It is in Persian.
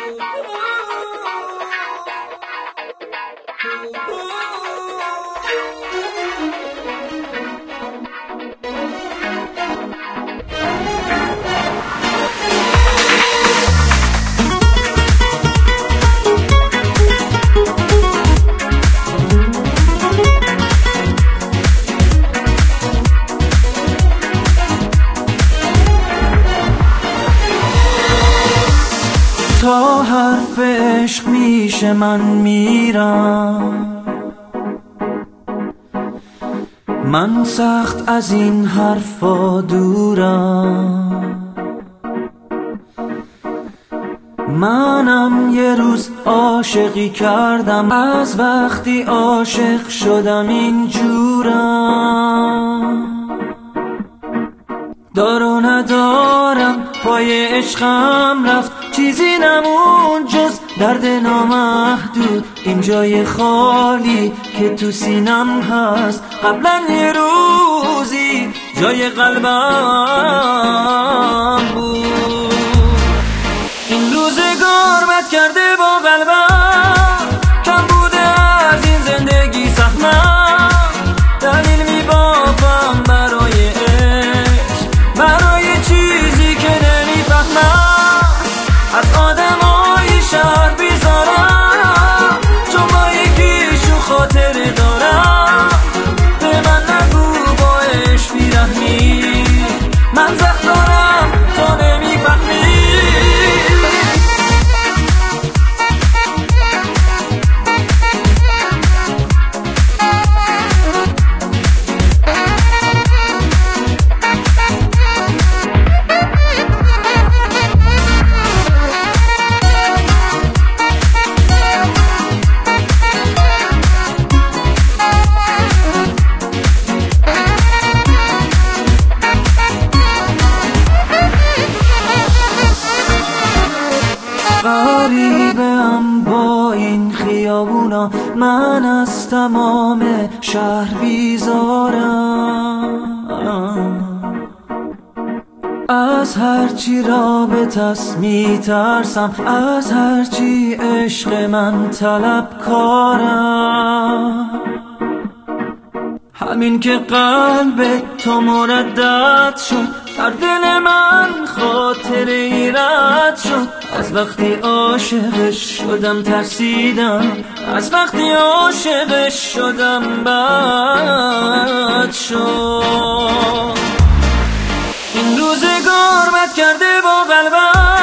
تا حرف عشق میشه من میرم، من سخت از این حرفا دورم. منم یه روز عاشقی کردم، از وقتی عاشق شدم اینجورم. دار و ندارم پای عشقم رفت، چیزی نمون جز درد نامحدود. این جای خالی که تو سینم هست، قبلا یه روزی جای قلبم بود. این روزگار بد کرده با قلبم، کم بوده از این زندگی سهمم. دلیل میبافم برای عشق، برای چیزی که نمیفهمم. از آدمای شهر بیزارم، چون با یکیشون خاطره دارم. به من نگو با عشق بیرحمی، من زخم دارم تو نمیفهمی. غریبم با این خیابونا، من از تمام شهر بیزارم. از هرچی رابطه‌ست میترسم، از هرچی عشق من طلبکارم. همین که قلب تو مردد شد، در دل من خاطره ای رد شد. از وقتی عاشقش شدم ترسیدم، از وقتی عاشقش شدم بد شد. این روزگار بد کرده با قلبم،